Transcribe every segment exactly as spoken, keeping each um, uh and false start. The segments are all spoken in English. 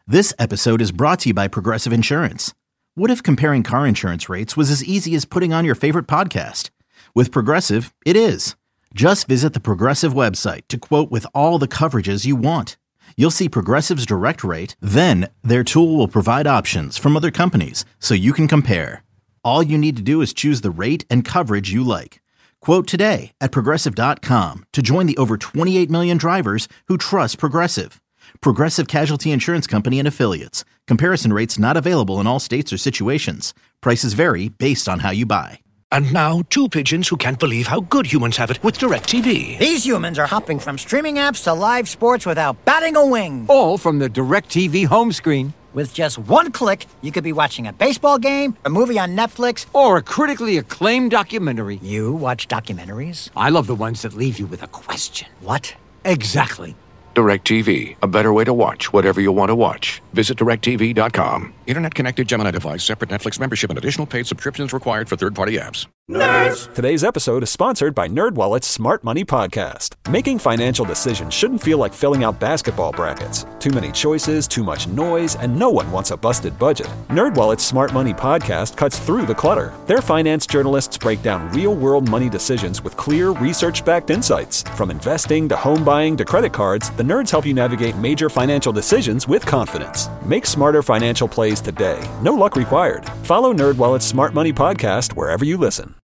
This episode is brought to you by Progressive Insurance. What if comparing car insurance rates was as easy as putting on your favorite podcast? With Progressive, it is. Just visit the Progressive website to quote with all the coverages you want. You'll see Progressive's direct rate, then their tool will provide options from other companies so you can compare. All you need to do is choose the rate and coverage you like. Quote today at progressive dot com to join the over twenty-eight million drivers who trust Progressive. Progressive Casualty Insurance Company and Affiliates. Comparison rates not available in all states or situations. Prices vary based on how you buy. And now, two pigeons who can't believe how good humans have it with DirecTV. These humans are hopping from streaming apps to live sports without batting a wing. All from the DirecTV home screen. With just one click, you could be watching a baseball game, a movie on Netflix, or a critically acclaimed documentary. You watch documentaries? I love the ones that leave you with a question. What? Exactly. DirecTV, a better way to watch whatever you want to watch. Visit direct T V dot com. Internet-connected Gemini device, separate Netflix membership, and additional paid subscriptions required for third-party apps. Nerds! Today's episode is sponsored by NerdWallet's Smart Money Podcast. Making financial decisions shouldn't feel like filling out basketball brackets. Too many choices, too much noise, and no one wants a busted budget. NerdWallet's Smart Money Podcast cuts through the clutter. Their finance journalists break down real-world money decisions with clear, research-backed insights. From investing to home buying to credit cards, the nerds help you navigate major financial decisions with confidence. Make smarter financial plays today. No luck required. Follow NerdWallet's Smart Money Podcast wherever you listen.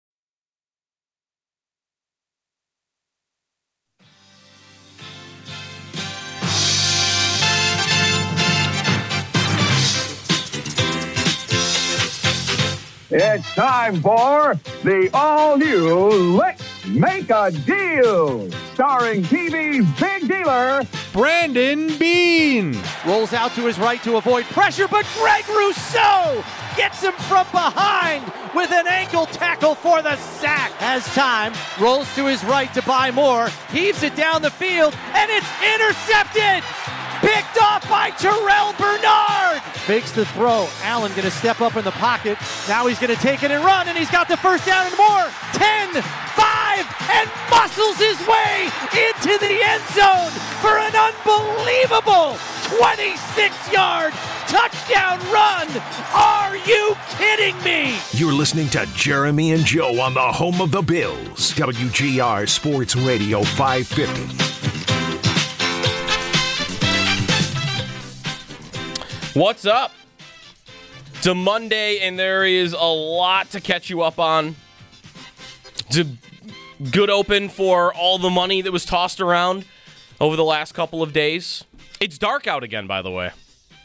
It's time for the all-new Let's Make a Deal, starring T V's big dealer, Brandon Beane. Rolls out to his right to avoid pressure, but Greg Rousseau gets him from behind with an ankle tackle for the sack. Has time, rolls to his right to buy more, heaves it down the field, and it's intercepted! Picked off by Terrell Bernard. Fakes the throw. Allen going to step up in the pocket. Now he's going to take it and run, and he's got the first down and more. ten, five, and muscles his way into the end zone for an unbelievable twenty-six-yard touchdown run. Are you kidding me? You're listening to Jeremy and Joe on the home of the Bills. W G R Sports Radio five fifty. What's up? It's a Monday, and there is a lot to catch you up on. It's a good open for all the money that was tossed around over the last couple of days. It's dark out again, by the way.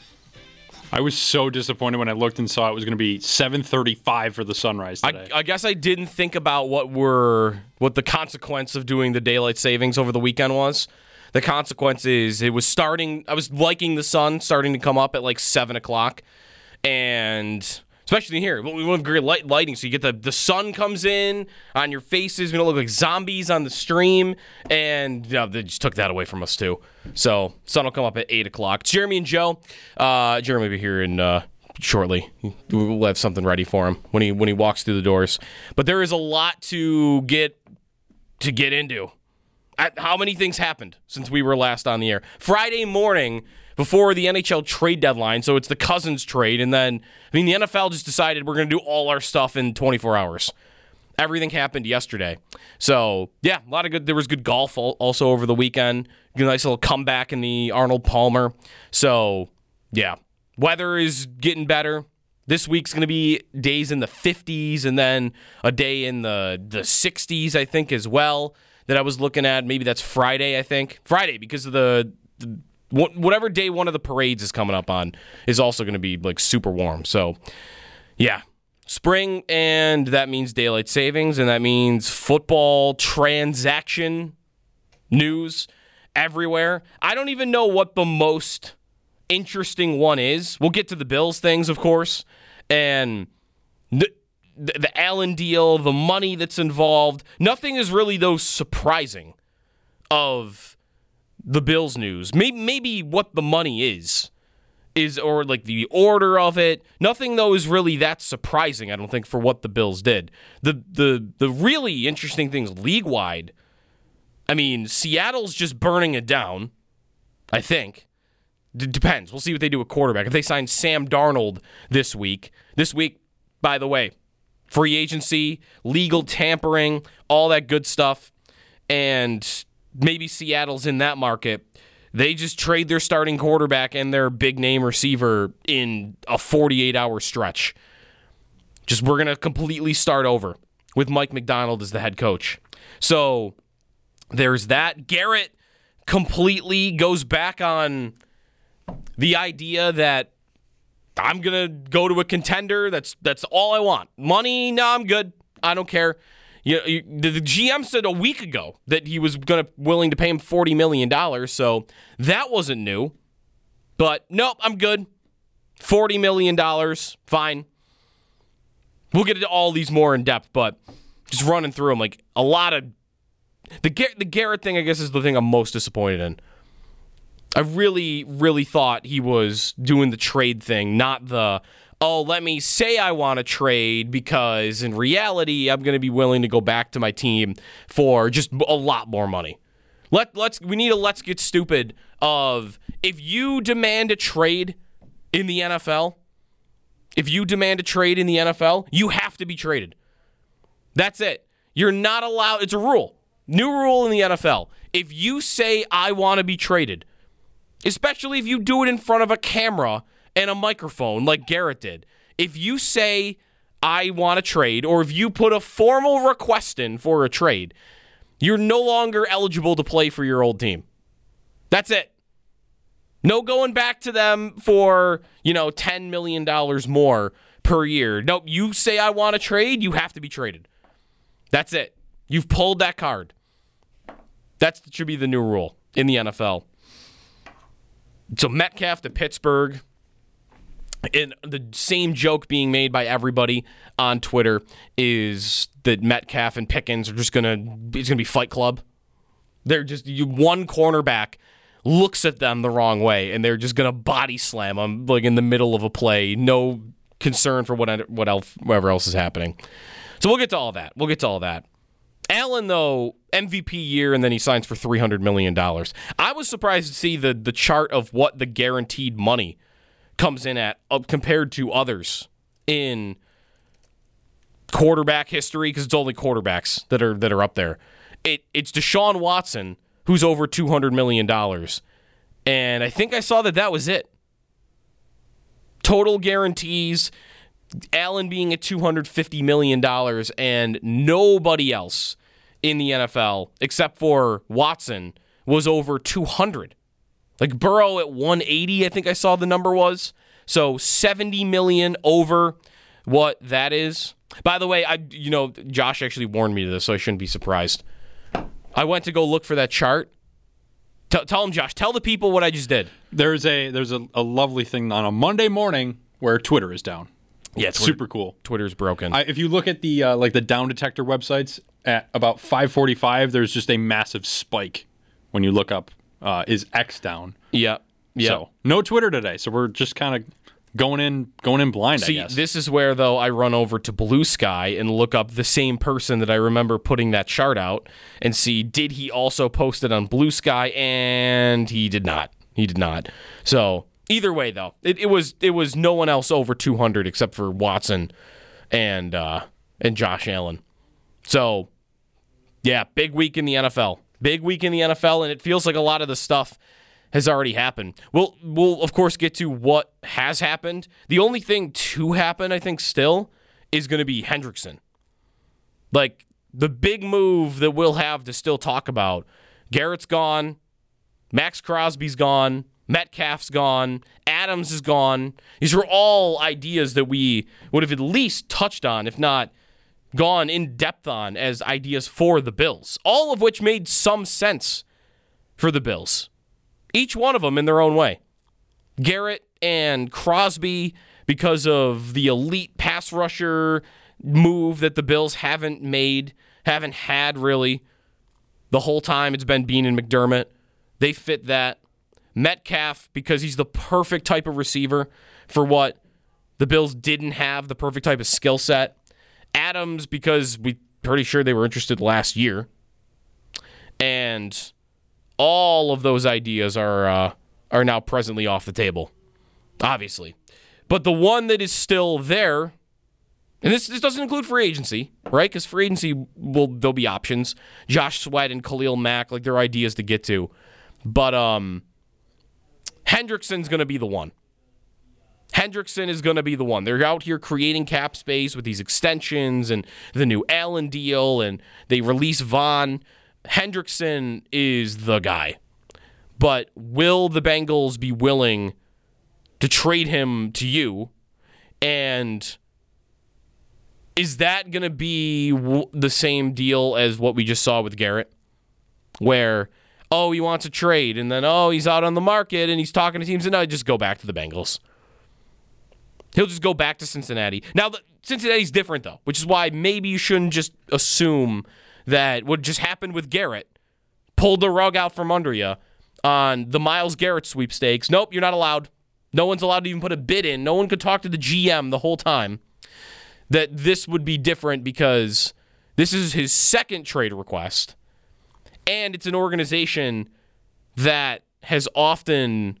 I was so disappointed when I looked and saw it was going to be seven thirty-five for the sunrise today. I, I guess I didn't think about what were what the consequence of doing the daylight savings over the weekend was. The consequence is it was starting, I was liking the sun starting to come up at like seven o'clock. And especially here, we have great light, lighting. So you get the, the sun comes in on your faces. We don't look like zombies on the stream. And you know, they just took that away from us too. So sun will come up at eight o'clock. It's Jeremy and Joe. Uh, Jeremy will be here in uh, shortly. We'll have something ready for him when he when he walks through the doors. But there is a lot to get to get into. How many things happened since we were last on the air? Friday morning, before the N H L trade deadline, so it's the Cousins trade, and then, I mean, the N F L just decided we're going to do all our stuff in twenty-four hours. Everything happened yesterday. So, yeah, a lot of good, there was good golf also over the weekend. A nice little comeback in the Arnold Palmer. So, yeah, weather is getting better. This week's going to be days in the fifties, and then a day in the, the sixties, I think, as well. That I was looking at. Maybe that's Friday, I think. Friday, because of the, the whatever day one of the parades is coming up on is also going to be like super warm. So, yeah. Spring, and that means daylight savings, and that means football transaction news everywhere. I don't even know what the most interesting one is. We'll get to the Bills things, of course, and the, the, the Allen deal, the money that's involved. Nothing is really, though, surprising of the Bills news. Maybe, maybe what the money is, is or like the order of it. Nothing, though, is really that surprising, I don't think, for what the Bills did. The the the really interesting things league-wide, I mean, Seattle's just burning it down, I think. d- depends. We'll see what they do at quarterback. If they sign Sam Darnold this week, this week, by the way, free agency, legal tampering, all that good stuff, and maybe Seattle's in that market. They just trade their starting quarterback and their big name receiver in a forty-eight hour stretch. Just we're going to completely start over with Mike Macdonald as the head coach. So there's that. Garrett completely goes back on the idea that I'm going to go to a contender. That's that's all I want. Money, no, I'm good. I don't care. You, you, the, the G M said a week ago that he was going to willing to pay him forty million dollars, so that wasn't new. But nope, I'm good. forty million dollars, fine. We'll get into all these more in depth, but just running through them, like a lot of the the Garrett thing, I guess, is the thing I'm most disappointed in. I really, really thought he was doing the trade thing, not the, oh, let me say I want to trade because in reality I'm going to be willing to go back to my team for just a lot more money. Let let's we need a let's get stupid of if you demand a trade in the N F L. If you demand a trade in the N F L, you have to be traded. That's it. You're not allowed. It's a rule. New rule in the N F L. If you say, I want to be traded, especially if you do it in front of a camera and a microphone like Garrett did, if you say, I want to trade, or if you put a formal request in for a trade, you're no longer eligible to play for your old team. That's it. No going back to them for, you know, ten million dollars more per year. Nope, you say I want to trade, you have to be traded. That's it. You've pulled that card. That should be the new rule in the N F L. So Metcalf to Pittsburgh. And the same joke being made by everybody on Twitter is that Metcalf and Pickens are just going to, it's going to be Fight Club. They're just, you one cornerback looks at them the wrong way, and they're just going to body slam them like in the middle of a play. No concern for what what else, whatever else is happening. So we'll get to all that. We'll get to all that. Allen, though, M V P year, and then he signs for three hundred million dollars. I was surprised to see the the chart of what the guaranteed money comes in at uh, compared to others in quarterback history, because it's only quarterbacks that are that are up there. It it's Deshaun Watson, who's over two hundred million dollars. And I think I saw that that was it. Total guarantees, Allen being at two hundred fifty million dollars, and nobody else in the N F L, except for Watson, was over two hundred. Like Burrow at one eighty, I think I saw the number was. So seventy million dollars over what that is. By the way, I you know, Josh actually warned me to this, so I shouldn't be surprised. I went to go look for that chart. T- tell him, Josh. Tell the people what I just did. There's a there's a, a lovely thing on a Monday morning where Twitter is down. Yeah, Twitter, super cool. Twitter's broken. I, if you look at the uh, like the down detector websites at about five forty-five, there's just a massive spike when you look up uh, is X down. Yeah, yeah. So no Twitter today. So we're just kind of going in going in blind. See, I guess. This is where though I run over to Blue Sky and look up the same person that I remember putting that chart out and see did he also post it on Blue Sky, and he did not. He did not. So either way though, it, it was it was no one else over two hundred except for Watson and uh, and Josh Allen. So yeah, big week in the N F L. Big week in the N F L, and it feels like a lot of the stuff has already happened. We'll, we'll of course, get to what has happened. The only thing to happen, I think, still, is going to be Hendrickson. Like, the big move that we'll have to still talk about. Garrett's gone. Max Crosby's gone. Metcalf's gone. Adams is gone. These were all ideas that we would have at least touched on, if not gone in depth on, as ideas for the Bills. All of which made some sense for the Bills. Each one of them in their own way. Garrett and Crosby, because of the elite pass rusher move that the Bills haven't made, haven't had really the whole time it's been Bean and McDermott. They fit that. Metcalf, because he's the perfect type of receiver for what the Bills didn't have, the perfect type of skill set. Adams, because we're pretty sure they were interested last year. And all of those ideas are uh, are now presently off the table, obviously. But the one that is still there, and this this doesn't include free agency, right? Because free agency, will there'll be options. Josh Sweat and Khalil Mack, like, they're ideas to get to. But um, Hendrickson's going to be the one. Hendrickson is going to be the one. They're out here creating cap space with these extensions and the new Allen deal, and they release Vaughn. Hendrickson is the guy. But will the Bengals be willing to trade him to you? And is that going to be w- the same deal as what we just saw with Garrett? Where, oh, he wants a trade, and then, oh, he's out on the market, and he's talking to teams, and no, just go back to the Bengals. He'll just go back to Cincinnati. Now, the, Cincinnati's different, though, which is why maybe you shouldn't just assume that what just happened with Garrett pulled the rug out from under you on the Myles Garrett sweepstakes. Nope, you're not allowed. No one's allowed to even put a bid in. No one could talk to the G M the whole time. That this would be different because this is his second trade request, and it's an organization that has often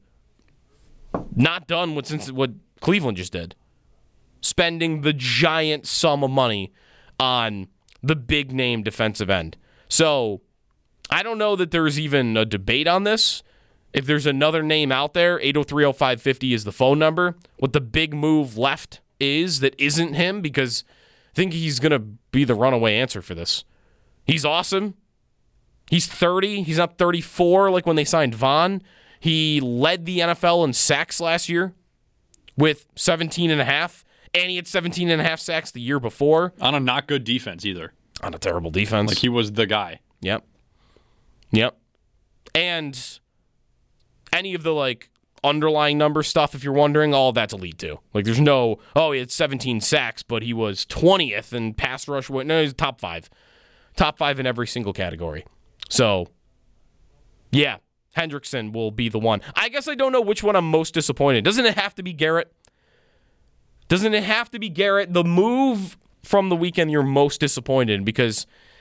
not done what since what Cleveland just did, spending the giant sum of money on the big name defensive end. So I don't know that there's even a debate on this. If there's another name out there, eight oh three oh five fifty is the phone number. What the big move left is that isn't him, because I think he's going to be the runaway answer for this. He's awesome. He's thirty. He's not thirty-four like when they signed Vaughn. He led the N F L in sacks last year with seventeen and a half, and he had seventeen and a half sacks the year before. On a not good defense either. On a terrible defense. Like, he was the guy. Yep. Yep. And any of the, like, underlying number stuff, if you're wondering, all of that's elite too. Like, there's no, oh, he had seventeen sacks, but he was twentieth in pass rush. No, he's top five. Top five in every single category. So, yeah, Hendrickson will be the one. I guess I don't know which one I'm most disappointed. Doesn't it have to be Garrett? Doesn't it have to be Garrett? The move from the weekend you're most disappointed in, because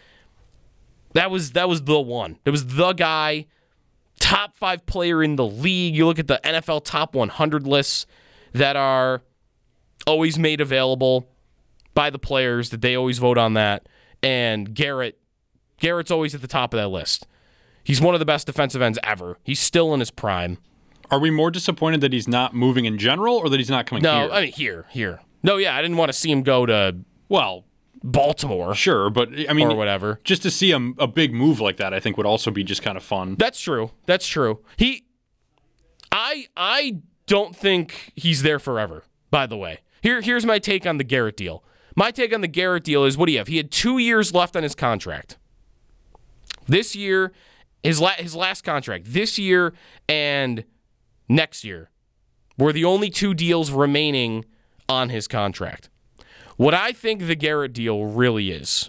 that was that was the one. It was the guy, top five player in the league. You look at the N F L top one hundred lists that are always made available by the players, that they always vote on that. And Garrett, Garrett's always at the top of that list. He's one of the best defensive ends ever. He's still in his prime. Are we more disappointed that he's not moving in general, or that he's not coming no, here? No, I mean, here, here. No, yeah, I didn't want to see him go to, well, Baltimore. Sure, but, I mean, or whatever. Just to see a, a big move like that, I think, would also be just kind of fun. That's true. That's true. He, I, I don't think he's there forever, by the way. Here, here's my take on the Garrett deal. My take on the Garrett deal is, what do you have? He had two years left on his contract. This year, his, la- his last contract, this year and next year, were the only two deals remaining on his contract. What I think the Garrett deal really is,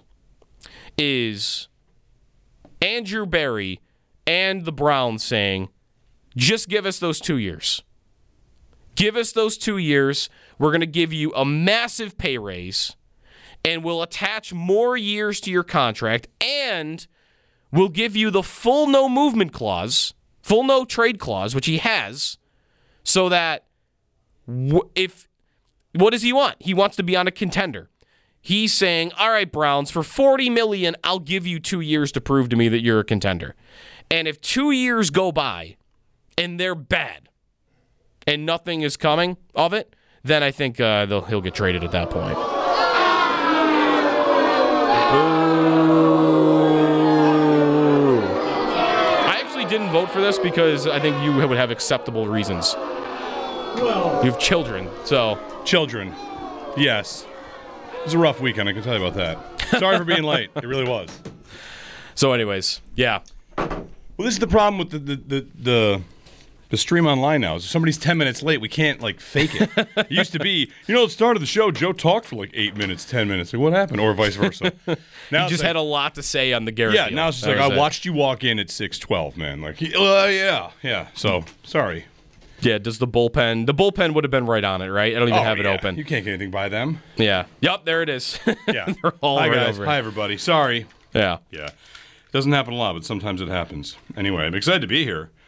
is Andrew Berry and the Browns saying, just give us those two years. Give us those two years. We're going to give you a massive pay raise, and we'll attach more years to your contract, and we'll give you the full no movement clause, full no trade clause, which he has, so that w- if, what does he want? He wants to be on a contender. He's saying, all right, Browns, for forty million dollars, I'll give you two years to prove to me that you're a contender. And if two years go by and they're bad and nothing is coming of it, then I think uh, they'll, he'll get traded at that point. I actually didn't vote for this because I think you would have acceptable reasons. Well, you have children, so. Children. Yes. It was a rough weekend, I can tell you about that. Sorry for being late. It really was. So anyways, yeah. Well, this is the problem with the the, the, the The stream online now is if somebody's ten minutes late, we can't, like, fake it. It used to be, you know, at the start of the show, Joe talked for, like, eight minutes, ten minutes. Like, what happened? Or vice versa. Now you just like, had a lot to say on the Garrett Yeah, deal. now it's just that like, I it. watched you walk in at six twelve, man. Like, uh, yeah, yeah. So, sorry. Yeah, does the bullpen, the bullpen would have been right on it, right? I don't even oh, have it yeah. open. You can't get anything by them. Yeah. Yup, there it is. Yeah. They're all Hi, right guys. over Hi, it. everybody. Sorry. Yeah. Yeah. Doesn't happen a lot, but sometimes it happens. Anyway, I'm excited to be here.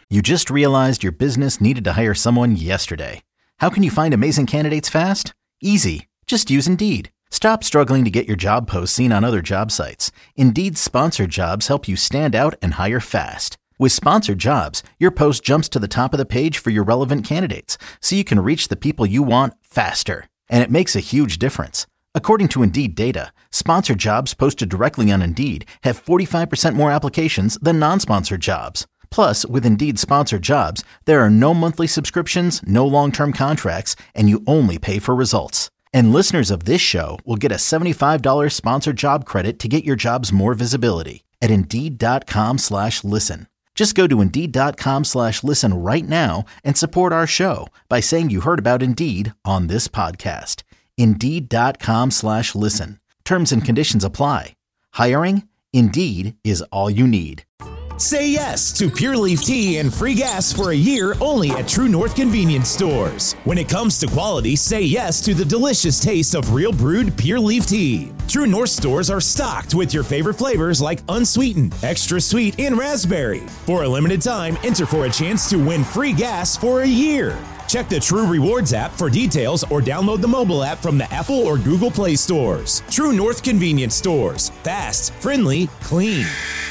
You just realized your business needed to hire someone yesterday. How can you find amazing candidates fast? Easy. Just use Indeed. Stop struggling to get your job posts seen on other job sites. Indeed's sponsored jobs help you stand out and hire fast. With sponsored jobs, your post jumps to the top of the page for your relevant candidates, so you can reach the people you want faster. And it makes a huge difference. According to Indeed data, sponsored jobs posted directly on Indeed have forty-five percent more applications than non-sponsored jobs. Plus, with Indeed sponsored jobs, there are no monthly subscriptions, no long-term contracts, and you only pay for results. And listeners of this show will get a seventy-five dollars sponsored job credit to get your jobs more visibility at Indeed.com slash listen. Just go to Indeed.com slash listen right now and support our show by saying you heard about Indeed on this podcast. Indeed.com slash listen. Terms and conditions apply. Hiring? Indeed is all you need. Say yes to Pure Leaf Tea and free gas for a year only at True North Convenience Stores. When it comes to quality, say yes to the delicious taste of real brewed Pure Leaf Tea. True North stores are stocked with your favorite flavors like unsweetened, extra sweet, and raspberry. For a limited time, enter for a chance to win free gas for a year. Check the True Rewards app for details or download the mobile app from the Apple or Google Play stores. True North Convenience Stores. Fast, friendly, clean.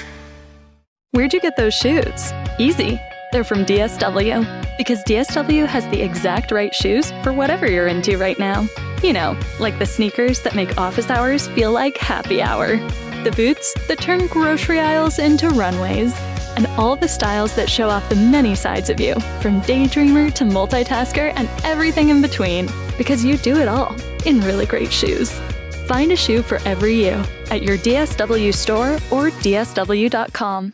Where'd you get those shoes? Easy. They're from D S W. Because D S W has the exact right shoes for whatever you're into right now. You know, like the sneakers that make office hours feel like happy hour. The boots that turn grocery aisles into runways. And all the styles that show off the many sides of you, from daydreamer to multitasker and everything in between. Because you do it all in really great shoes. Find a shoe for every you at your D S W store or D S W dot com.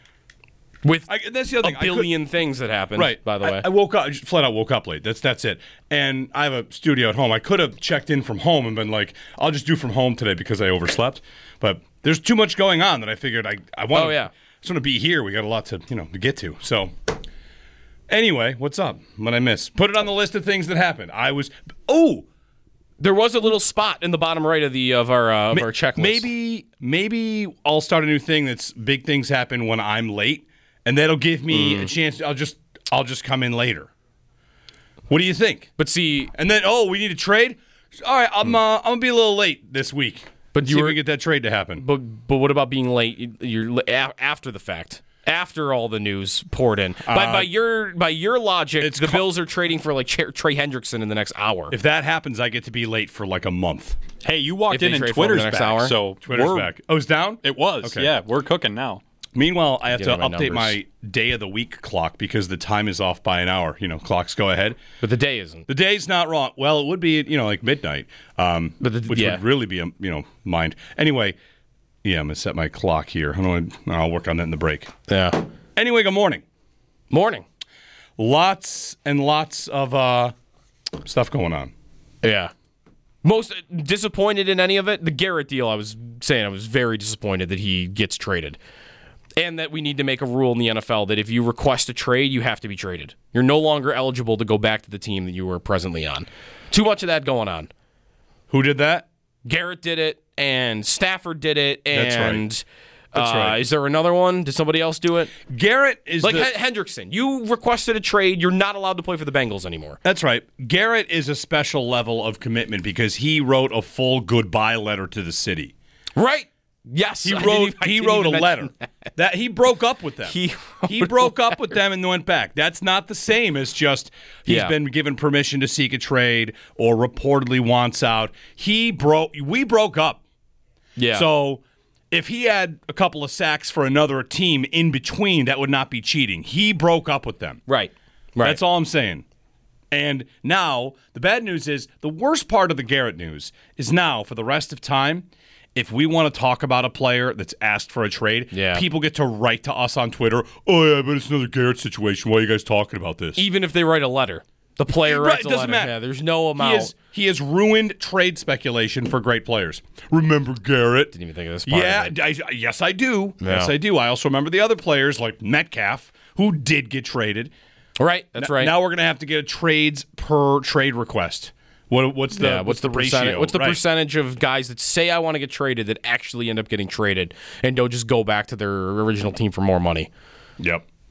With I, that's the other a thing. billion things that happened, right? By the I, way, I woke up, I just flat out woke up late. That's that's it. And I have a studio at home. I could have checked in from home and been like, I'll just do from home today because I overslept. But there's too much going on that I figured I I want. Oh yeah, I just want to be here. We got a lot to you know to get to. So anyway, what's up? What I miss? Put it on the list of things that happened. I was oh. There was a little spot in the bottom right of the of our uh, of Ma- our checklist. Maybe maybe I'll start a new thing that's big things happen when I'm late. And that'll give me mm. a chance. I'll just, I'll just come in later. What do you think? But see, and then oh, we need a trade. All right, I'm, uh, I'm gonna be a little late this week. But See you if were, we get that trade to happen. But, but what about being late? You're after the fact, after all the news poured in. By, Uh, by your by your logic, the co- Bills are trading for like Trey Hendrickson in the next hour. If that happens, I get to be late for like a month. Hey, you walked If in they and trade for him Twitter's the next back, hour? so Twitter's we're- back. Oh, it's down? It was. Okay. Yeah, we're cooking now. Meanwhile, I have Getting to my update numbers. my day of the week clock because the time is off by an hour. You know, clocks go ahead. But the day isn't. The day's not wrong. Well, it would be, you know, like midnight, um, But the- which yeah. would really be, a, you know, mind. Anyway, yeah, I'm going to set my clock here. I don't know, I'll work on that in the break. Yeah. Anyway, good morning. Morning. Lots and lots of uh, stuff going on. Yeah. Most disappointed in any of it? The Garrett deal, I was saying I was very disappointed that he gets traded. And that we need to make a rule in the N F L that if you request a trade, you have to be traded. You're no longer eligible to go back to the team that you were presently on. Too much of that going on. Who did that? Garrett did it, and Stafford did it, and That's right. That's uh, right. Is there another one? Did somebody else do it? Garrett is like the, H- Hendrickson. You requested a trade. You're not allowed to play for the Bengals anymore. That's right. Garrett is a special level of commitment because he wrote a full goodbye letter to the city. Right. Yes. He I wrote. didn't even- I He didn't wrote a even letter mention that. that he broke up with them. He he broke up with them and went back. That's not the same as just he's Yeah. been given permission to seek a trade or reportedly wants out. He broke. We broke up. Yeah. So if he had a couple of sacks for another team in between, that would not be cheating. He broke up with them. Right. Right. That's all I'm saying. And now, the bad news is, the worst part of the Garrett news is now, for the rest of time, if we want to talk about a player that's asked for a trade, Yeah. people get to write to us on Twitter, oh yeah, but it's another Garrett situation. Why are you guys talking about this? Even if they write a letter. The player Right, writes it a doesn't letter. matter. Yeah, there's no amount. He has, he has ruined trade speculation for great players. Remember Garrett? Didn't even think of this part Yeah, of it. I, yes, I do. Yeah. Yes, I do. I also remember the other players like Metcalf, who did get traded. Right, that's N- right. Now we're going to have to get a trades per trade request. What, what's the yeah, what's, the, percentage? ratio? What's the Right. percentage of guys that say I want to get traded that actually end up getting traded and don't just go back to their original team for more money? Yep.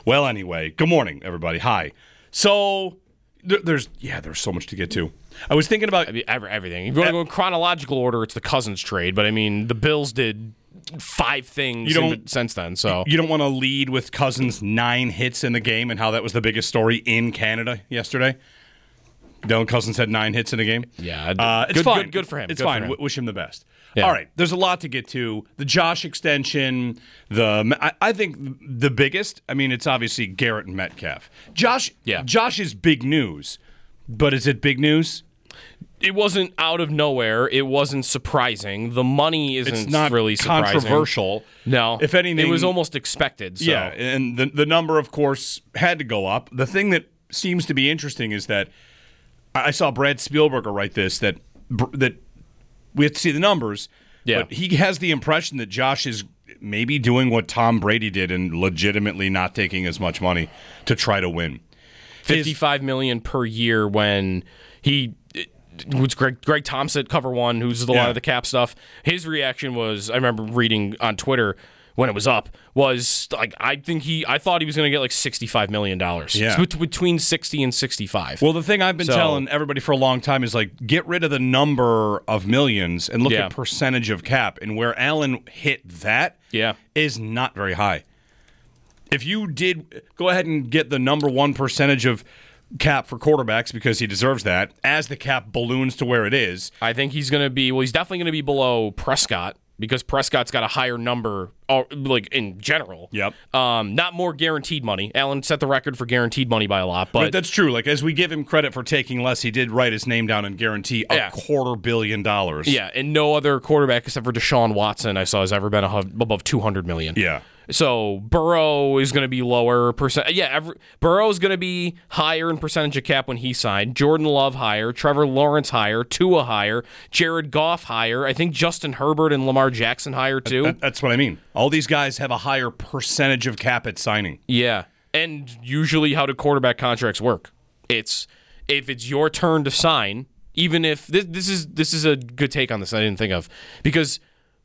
Well, anyway, good morning, everybody. Hi. So there, there's yeah, there's so much to get to. I was thinking about I mean, everything. If you want to go in chronological order, it's the Cousins trade, but I mean, the Bills did five things You don't- in- since then. So You don't want to lead with Cousins' nine hits in the game and how that was the biggest story in Canada yesterday. Dylan Cousins had nine hits in a game. Yeah, uh, it's good- fine. good- good for him. It's Good for fine. him. W- Wish him the best. Yeah. All right, there's a lot to get to. The Josh extension. The I, I think the biggest. I mean, it's obviously Garrett and Metcalf. Josh. Yeah. Josh is big news, but is it big news? it wasn't out of nowhere. It wasn't surprising. The money isn't It's not really surprising. controversial. No. If anything, it was almost expected. So. Yeah, and the the number, of course, had to go up. The thing that seems to be interesting is that I saw Brad Spielberger write this that that we have to see the numbers. Yeah. But he has the impression that Josh is maybe doing what Tom Brady did and legitimately not taking as much money to try to win. fifty-five million dollars per year when he it was Greg, Greg Thompson, cover one, who's a lot Yeah. of the cap stuff. His reaction was, I remember reading on Twitter when it was up, was like, I think he, I thought he was going to get like sixty-five million dollars. Yeah. It's bet- between sixty and sixty-five. Well, the thing I've been So- telling everybody for a long time is like, get rid of the number of millions and look Yeah. at percentage of cap. And where Allen hit that yeah. is not very high. If you did go ahead and get the number one percentage of cap for quarterbacks because he deserves that, as the cap balloons to where it is, I think he's going to be, well, he's definitely going to be below Prescott because Prescott's got a higher number, uh, like in general. Yep. Um, not more guaranteed money. Allen set the record for guaranteed money by a lot, but, but that's true. Like, as we give him credit for taking less, he did write his name down and guarantee a Yeah. quarter billion dollars. yeah, and no other quarterback except for Deshaun Watson I saw has ever been above two hundred million. Yeah. So Burrow is going to be lower percent. Yeah, every, Burrow is going to be higher in percentage of cap when he signed. Jordan Love higher, Trevor Lawrence higher, Tua higher, Jared Goff higher. I think Justin Herbert and Lamar Jackson higher too. That- that's what I mean. All these guys have a higher percentage of cap at signing. Yeah, and usually how do quarterback contracts work? It's if it's your turn to sign, even if this, this is this is a good take on this I didn't think of, because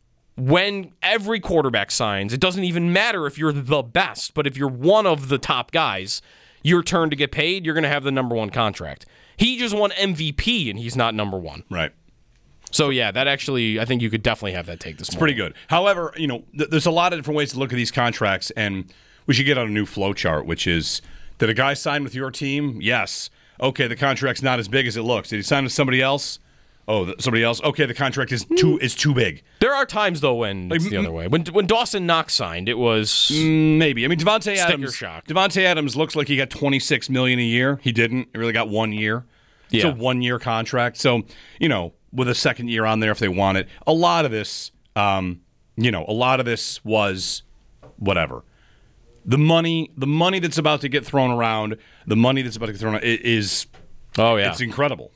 when every quarterback signs, it doesn't even matter if you're the best, but if you're one of the top guys, your turn to get paid, you're going to have the number one contract. He just won M V P and he's not number one. Right. So yeah, that actually, I think you could definitely have that take this It's morning. pretty good. However, you know, th- there's a lot of different ways to look at these contracts, and we should get on a new flow chart, which is, did a guy sign with your team? Yes. Okay, the contract's not as big as it looks. Did he sign with somebody else? Oh, th- somebody else? Okay, the contract is too is too big. There are times though when it's Like, the other way. When when Dawson Knox signed, it was Mm, Maybe. I mean, Devontae sticker Adams. shock. Devontae Adams looks like he got twenty-six million dollars a year. He didn't. He really got one year. It's Yeah. a one-year contract. So, you know, with a second year on there if they want it. A lot of this, um, you know, a lot of this was whatever. The money, the money that's about to get thrown around, the money that's about to get thrown around i- is, Oh yeah, it's incredible.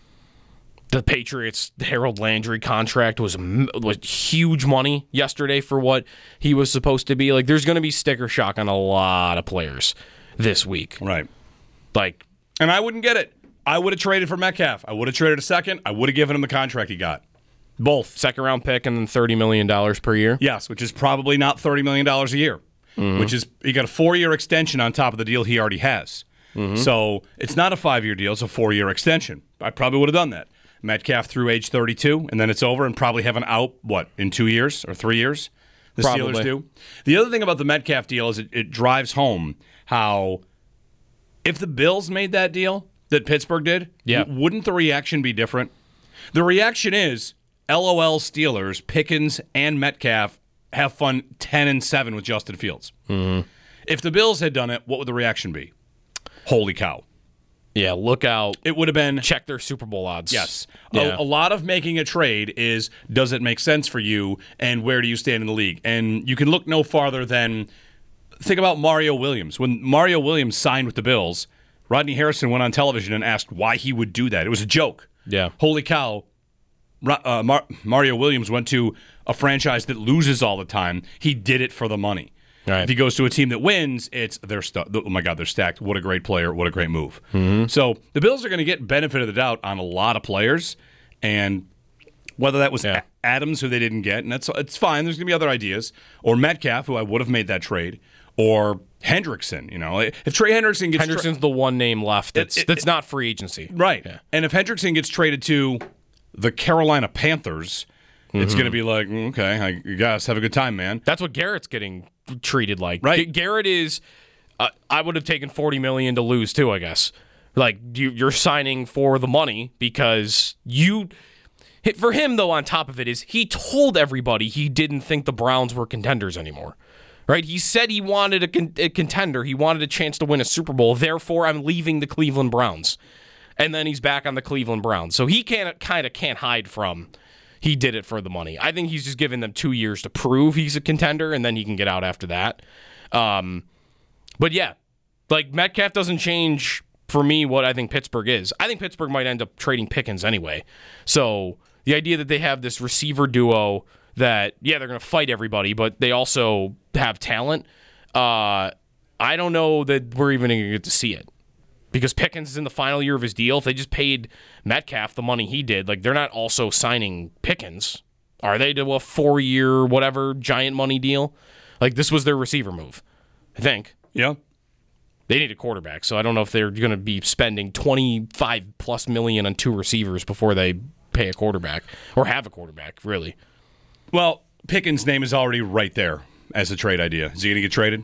the Patriots Harold Landry contract was m- was huge money yesterday for what he was supposed to be. Like, there's going to be sticker shock on a lot of players this week. Right. Like, And I wouldn't get it. I would have traded for Metcalf. I would have traded a second. I would have given him the contract he got. Both. second round pick and then thirty million dollars per year. Yes, which is probably not thirty million dollars a year, Mm-hmm. which is, he got a four-year extension on top of the deal he already has. Mm-hmm. So it's not a five-year deal, it's a four-year extension. I probably would have done that. Metcalf through age thirty-two, and then it's over, and probably have an out, what, in two years or three years? The Probably. Steelers do. The other thing about the Metcalf deal is it, it drives home how if the Bills made that deal that Pittsburgh did, Yeah. w- wouldn't the reaction be different? The reaction is, LOL Steelers, Pickens, and Metcalf have fun ten and seven with Justin Fields. Mm-hmm. If the Bills had done it, what would the reaction be? Holy cow. Yeah, look out. It would have been, Check their Super Bowl odds. yes. Yeah. A, a lot of making a trade is, does it make sense for you, and where do you stand in the league? And you can look no farther than, think about Mario Williams. When Mario Williams signed with the Bills, Rodney Harrison went on television and asked why he would do that. It was a joke. Yeah. Holy cow. Ro- Uh, Mar- Mario Williams went to a franchise that loses all the time. He did it for the money. Right. If he goes to a team that wins, it's they're stu- oh my god, they're stacked. What a great player! What a great move. Mm-hmm. So the Bills are going to get benefit of the doubt on a lot of players, and whether that was Yeah. A- Adams, who they didn't get, and that's it's fine. There's going to be other ideas, or Metcalf, who I would have made that trade, or Hendrickson. You know, if Trey Hendrickson gets Hendrickson's tra- the one name left that's it, it, that's not free agency, right? Yeah. And if Hendrickson gets traded to the Carolina Panthers, mm-hmm. it's going to be like, okay, I you guys have a good time, man. That's what Garrett's getting treated like. Right? G- Garrett is. Uh, I would have taken forty million dollars to lose too, I guess. Like you, you're signing for the money because you. For him, though, on top of it is he told everybody he didn't think the Browns were contenders anymore. Right? He said he wanted a, con- a contender. He wanted a chance to win a Super Bowl. Therefore, I'm leaving the Cleveland Browns. And then he's back on the Cleveland Browns. So he can't kind of can't hide from he did it for the money. I think he's just giving them two years to prove he's a contender, and then he can get out after that. Um. But yeah, like Metcalf doesn't change for me what I think Pittsburgh is. I think Pittsburgh might end up trading Pickens anyway. So the idea that they have this receiver duo that, yeah, they're going to fight everybody, but they also have talent, uh, I don't know that we're even going to get to see it. Because Pickens is in the final year of his deal. If they just paid Metcalf the money he did, like they're not also signing Pickens. Are they to a four-year, whatever, giant money deal? Like this was their receiver move, I think. Yeah. They need a quarterback, so I don't know if they're going to be spending twenty-five plus million on two receivers before they pay a quarterback or have a quarterback, really. Well, Pickens' name is already right there as a trade idea. Is he going to get traded?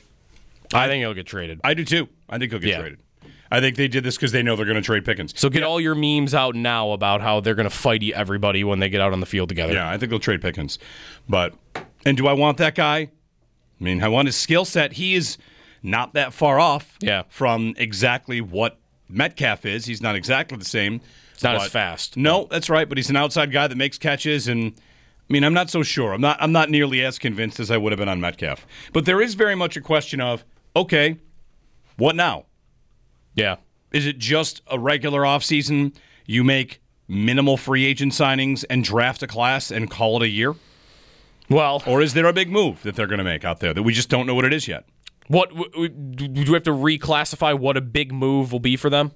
I think he'll get traded. I do too. I think he'll get yeah. traded. I think they did this because they know they're going to trade Pickens. So get all your memes out now about how they're going to fight everybody when they get out on the field together. Yeah, I think they'll trade Pickens. But, and do I want that guy? I mean, I want his skill set. He is not that far off yeah. from exactly what Metcalf is. He's not exactly the same. It's not as fast. No, that's right, but he's an outside guy that makes catches, and I mean, I'm not so sure. I'm not I'm not nearly as convinced as I would have been on Metcalf. But there is very much a question of, okay, what now? Yeah. Is it just a regular offseason? You make minimal free agent signings and draft a class and call it a year? Well, or is there a big move that they're going to make out there that we just don't know what it is yet? What do we have to reclassify what a big move will be for them?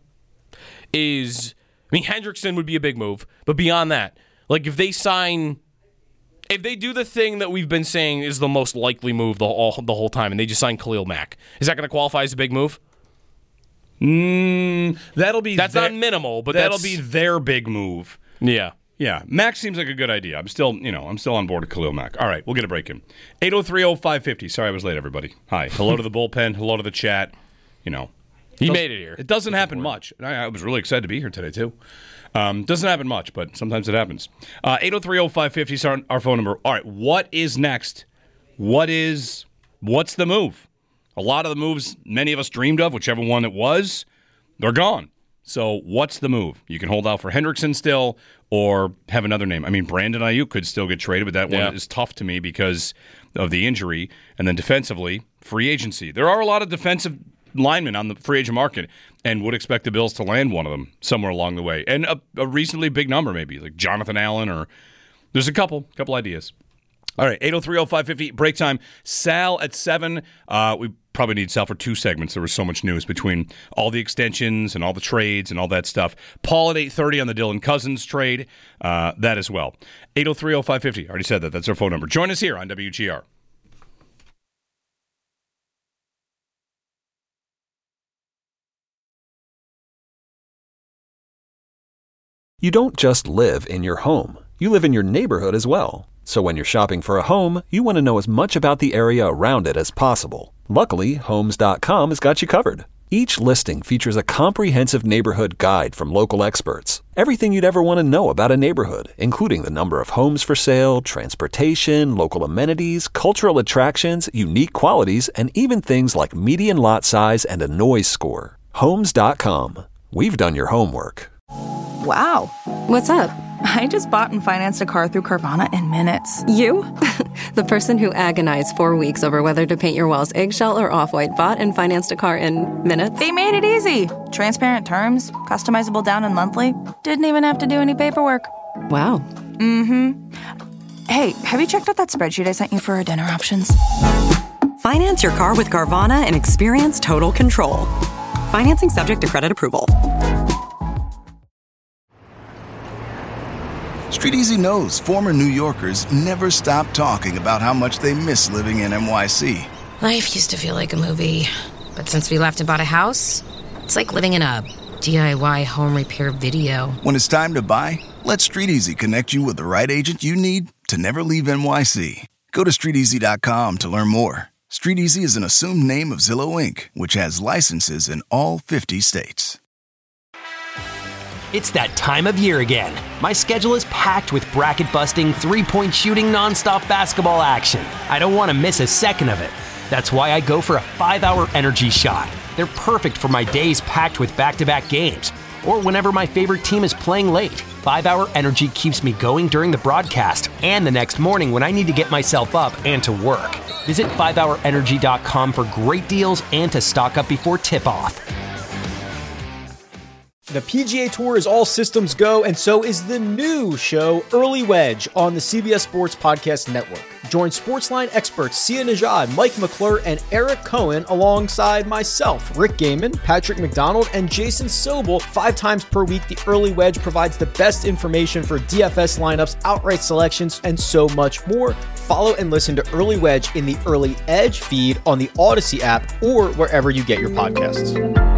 Is I mean Hendrickson would be a big move, but beyond that, like if they sign, if they do the thing that we've been saying is the most likely move the all the whole time, and they just sign Khalil Mack, is that going to qualify as a big move? Mm, that'll be that's their, not minimal, but that'll that's, be their big move. Yeah. Yeah, Mac seems like a good idea. I'm still, you know, I'm still on board with Khalil Mack. All right, we'll get a break in. eight oh three oh five fifty. Sorry I was late, everybody. Hi. Hello to the bullpen. Hello to the chat. You know. He made it here. It doesn't happen much. I, I was really excited to be here today, too. Um, doesn't happen much, but sometimes it happens. Uh, eight oh three oh five fifty is our, our phone number. All right, what is next? What is, what's the move? A lot of the moves many of us dreamed of, whichever one it was, they're gone. So what's the move? You can hold out for Hendrickson still or have another name. I mean, Brandon Ayuk could still get traded, but that yeah. one is tough to me because of the injury. And then defensively, free agency. There are a lot of defensive linemen on the free agent market and would expect the Bills to land one of them somewhere along the way. And a, a reasonably big number maybe, like Jonathan Allen or there's a couple, couple ideas. All right, eight oh three oh five fifty, break time. Sal at seven. Uh, we probably need Sal for two segments. There was so much news between all the extensions and all the trades and all that stuff. Paul at eight thirty on the Dylan Cousins trade, uh, that as well. eight oh three oh five fifty, already said that. That's our phone number. Join us here on W G R. You don't just live in your home. You live in your neighborhood as well. So when you're shopping for a home, you want to know as much about the area around it as possible. Luckily, Homes dot com has got you covered. Each listing features a comprehensive neighborhood guide from local experts. Everything you'd ever want to know about a neighborhood, including the number of homes for sale, transportation, local amenities, cultural attractions, unique qualities, and even things like median lot size and a noise score. Homes dot com. We've done your homework. Wow. What's up? I just bought and financed a car through Carvana in minutes. You? The person who agonized four weeks over whether to paint your walls eggshell or off-white bought and financed a car in minutes? They made it easy. Transparent terms, customizable down and monthly. Didn't even have to do any paperwork. Wow. Mm-hmm. Hey, have you checked out that spreadsheet I sent you for our dinner options? Finance your car with Carvana and experience total control. Financing subject to credit approval. Street Easy knows former New Yorkers never stop talking about how much they miss living in N Y C. Life used to feel like a movie, but since we left and bought a house, it's like living in a D I Y home repair video. When it's time to buy, let StreetEasy connect you with the right agent you need to never leave N Y C. Go to street easy dot com to learn more. StreetEasy is an assumed name of Zillow Incorporated, which has licenses in all fifty states. It's that time of year again. My schedule is packed with bracket-busting, three-point shooting, nonstop basketball action. I don't want to miss a second of it. That's why I go for a five-hour energy shot. They're perfect for my days packed with back-to-back games, or whenever my favorite team is playing late. five-hour energy keeps me going during the broadcast and the next morning when I need to get myself up and to work. Visit five hour energy dot com for great deals and to stock up before tip-off. The P G A Tour is all systems go, and so is the new show, Early Wedge, on the C B S Sports Podcast Network. Join Sportsline experts Sia Nejad, Mike McClure, and Eric Cohen alongside myself, Rick Gaiman, Patrick McDonald, and Jason Sobel. Five times per week, the Early Wedge provides the best information for D F S lineups, outright selections, and so much more. Follow and listen to Early Wedge in the Early Edge feed on the Odyssey app or wherever you get your podcasts.